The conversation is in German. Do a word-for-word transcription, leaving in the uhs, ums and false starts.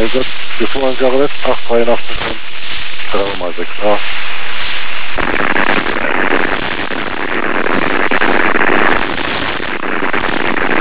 Einsatz, vier fünf eins Jahre West, acht drei acht fünf drei mal sechs a.